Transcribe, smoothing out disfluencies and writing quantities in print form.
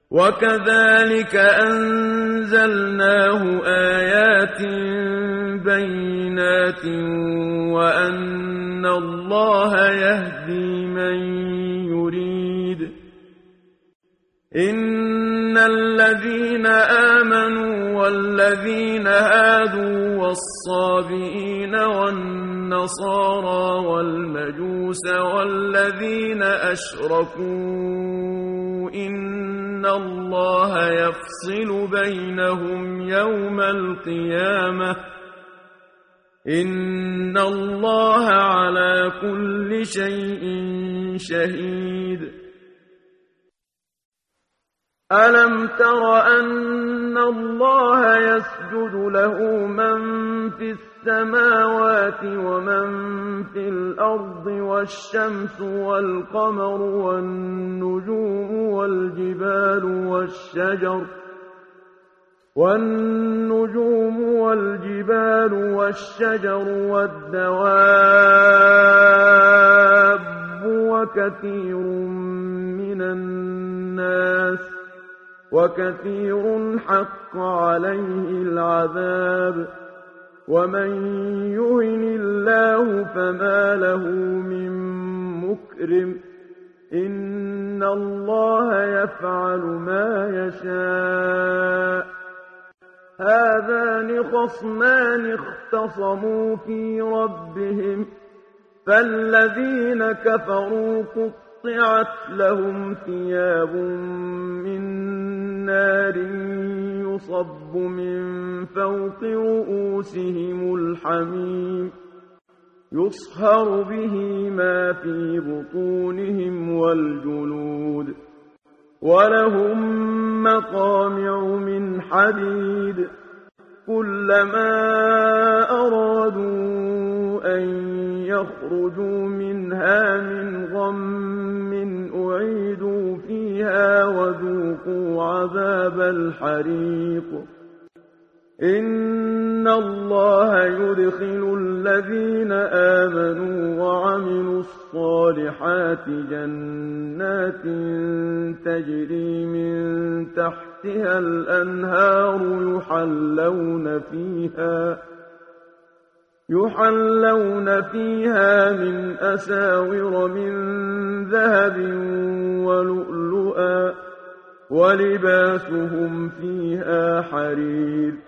وكذلك أنزلناه آيات بينات وأن الله يهدي من يريد. إن الذين آمنوا والذين هادوا والصابئين والنصارى والمجوس والذين أشركوا إن الله يفصل بينهم يوم القيامة إن الله على كل شيء شهيد. ألم تر أن الله يسجد له من في السماوات ومن في الأرض والشمس والقمر والنجوم والجبال والشجر والدواب وكثير حق عليه العذاب. ومن يهن الله فما له من مكرم إن الله يفعل ما يشاء. هذان خصمان اختصموا في ربهم فالذين كفروا قطعت لهم ثياب من نار يصب من فوق رؤوسهم الحميم يصهر به ما في بطونهم والجلود ولهم مقامع من حديد كلما أرادوا أن يخرجوا منها من غم أعيدوا فيها وذوقوا عذاب الحريق. إن الله يدخل الذين آمنوا وعملوا الصالحات جنات تجري من تحتها الأنهار يحلون فيها من أساور من ذهب ولؤلؤا ولباسهم فيها حرير.